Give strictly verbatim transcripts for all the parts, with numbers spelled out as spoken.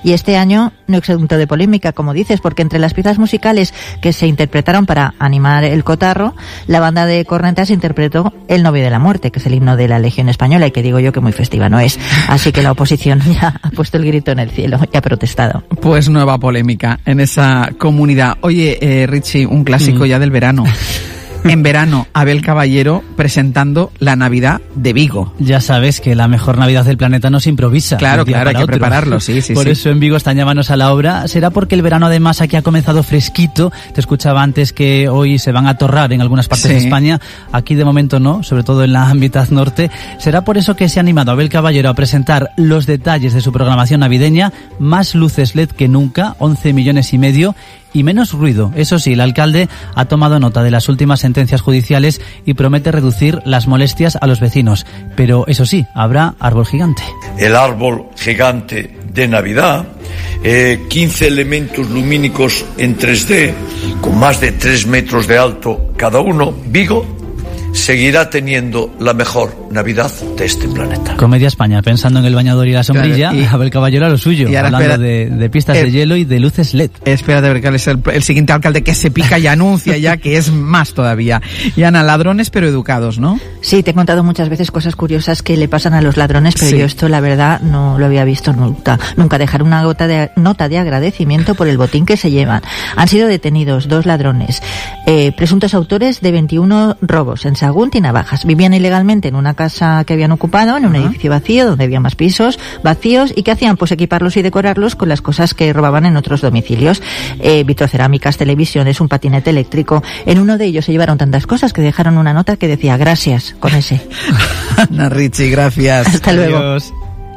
Y este año no exento de polémica, como dices, porque entre las piezas musicales que se interpretaron para animar el cotarro, la banda de cornetas interpretó El novio de la muerte, que es el himno de la Legión Española, y que digo yo que muy festiva no es. Así que la oposición ya ha puesto el grito en el cielo y ha protestado. Pues nueva polémica en esa comunidad. Oye, eh, Richie, un clásico mm. ya del verano. En verano, Abel Caballero presentando la Navidad de Vigo. Ya sabes que la mejor Navidad del planeta no se improvisa. Claro, claro, hay que otro. prepararlo, sí, sí. Por sí. eso en Vigo están llamándonos a la obra. ¿Será porque el verano además aquí ha comenzado fresquito? Te escuchaba antes que hoy se van a atorrar en algunas partes sí. de España. Aquí de momento no, sobre todo en la mitad norte. ¿Será por eso que se ha animado Abel Caballero a presentar los detalles de su programación navideña? Más luces L E D que nunca, once millones y medio. Y menos ruido. Eso sí, el alcalde ha tomado nota de las últimas sentencias judiciales y promete reducir las molestias a los vecinos. Pero eso sí, habrá árbol gigante. El árbol gigante de Navidad, eh, quince elementos lumínicos en tres D, con más de tres metros de alto cada uno. Vigo seguirá teniendo la mejor Navidad de este planeta. Comedia España, pensando en el bañador y la sombrilla, claro, y Abel Caballero a lo suyo, y hablando espera, de, de pistas el, de hielo y de luces L E D. Espérate, porque es el, el siguiente alcalde que se pica y anuncia ya que es más todavía. Y Ana, ladrones pero educados, ¿no? Sí, te he contado muchas veces cosas curiosas que le pasan a los ladrones, pero sí. yo esto la verdad no lo había visto nunca. Nunca dejar una gota de, nota de agradecimiento por el botín que se llevan. Han sido detenidos dos ladrones, eh, presuntos autores de veintiuno robos en Sagunt y Navajas. Vivían ilegalmente en una casa que habían ocupado, en un uh-huh. edificio vacío, donde había más pisos vacíos, y que hacían pues equiparlos y decorarlos con las cosas que robaban en otros domicilios. Eh, vitrocerámicas, televisiones, un patinete eléctrico. En uno de ellos se llevaron tantas cosas que dejaron una nota que decía gracias, con ese. Ana Richie, gracias. Hasta luego. Adiós.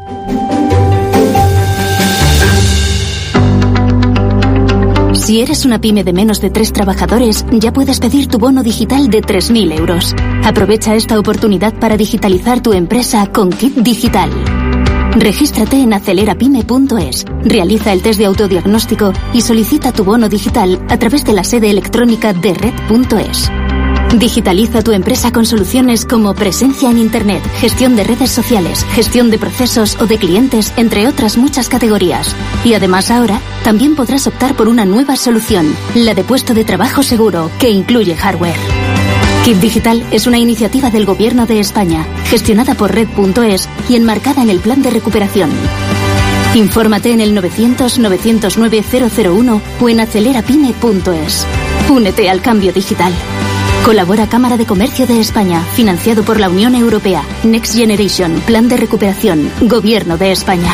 Si eres una pyme de menos de tres trabajadores, ya puedes pedir tu bono digital de tres mil euros. Aprovecha esta oportunidad para digitalizar tu empresa con Kit Digital. Regístrate en acelerapyme punto es, realiza el test de autodiagnóstico y solicita tu bono digital a través de la sede electrónica de red punto es. Digitaliza tu empresa con soluciones como presencia en Internet, gestión de redes sociales, gestión de procesos o de clientes, entre otras muchas categorías. Y además ahora también podrás optar por una nueva solución, la de puesto de trabajo seguro, que incluye hardware. Kit Digital es una iniciativa del Gobierno de España, gestionada por red punto es y enmarcada en el Plan de Recuperación. Infórmate en el novecientos, novecientos nueve, cero cero uno o en acelerapyme punto es. Únete al cambio digital. Colabora Cámara de Comercio de España, financiado por la Unión Europea. Next Generation, Plan de Recuperación, Gobierno de España.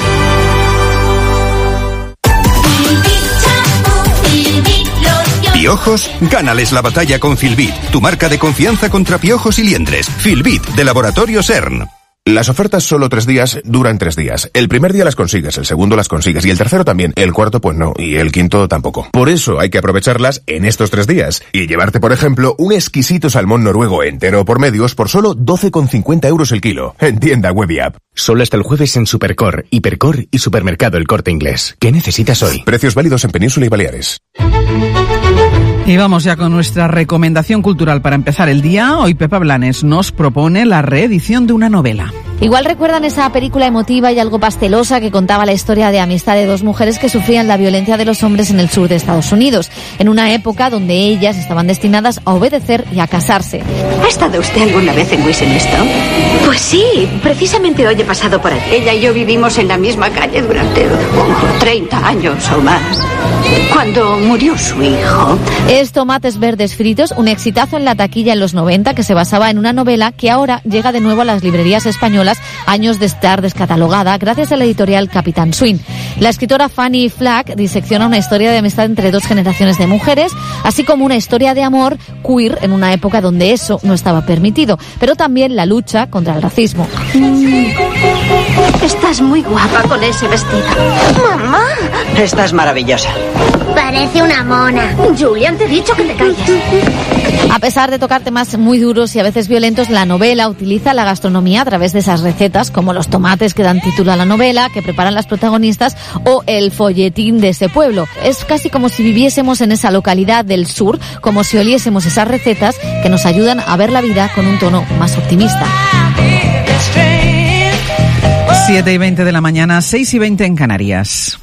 ¿Piojos? Gánales la batalla con Filbit, tu marca de confianza contra piojos y liendres. Filbit, de Laboratorio CERN. Las ofertas solo tres días duran tres días. El primer día las consigues, el segundo las consigues y el tercero también. El cuarto pues no, y el quinto tampoco. Por eso hay que aprovecharlas en estos tres días y llevarte, por ejemplo, un exquisito salmón noruego entero por medios por solo doce con cincuenta euros el kilo. En tienda web y app. Solo hasta el jueves en Supercor, Hipercor y Supermercado El Corte Inglés. ¿Qué necesitas hoy? Precios válidos en Península y Baleares. Y vamos ya con nuestra recomendación cultural para empezar el día. Hoy Pepa Blanes nos propone la reedición de una novela. Igual recuerdan esa película emotiva y algo pastelosa que contaba la historia de amistad de dos mujeres que sufrían la violencia de los hombres en el sur de Estados Unidos, en una época donde ellas estaban destinadas a obedecer y a casarse. ¿Ha estado usted alguna vez en Westminster? Pues sí, precisamente hoy he pasado por allí. Ella y yo vivimos en la misma calle durante oh, treinta años o más. Cuando murió su hijo. Es Tomates Verdes Fritos, un exitazo en la taquilla en los noventa que se basaba en una novela que ahora llega de nuevo a las librerías españolas años de estar descatalogada gracias a la editorial Capitán Swing. La escritora Fanny Flagg disecciona una historia de amistad entre dos generaciones de mujeres, así como una historia de amor queer en una época donde eso no estaba permitido, pero también la lucha contra el racismo. Mm. Estás muy guapa con ese vestido. ¡Mamá! Estás maravillosa. Parece una mona. Julian, te he dicho que te calles. A pesar de tocar temas muy duros y a veces violentos, la novela utiliza la gastronomía a través de esas recetas, como los tomates que dan título a la novela, que preparan las protagonistas, o el folletín de ese pueblo. Es casi como si viviésemos en esa localidad del sur, como si oliésemos esas recetas que nos ayudan a ver la vida con un tono más optimista. siete y veinte de la mañana, seis y veinte en Canarias.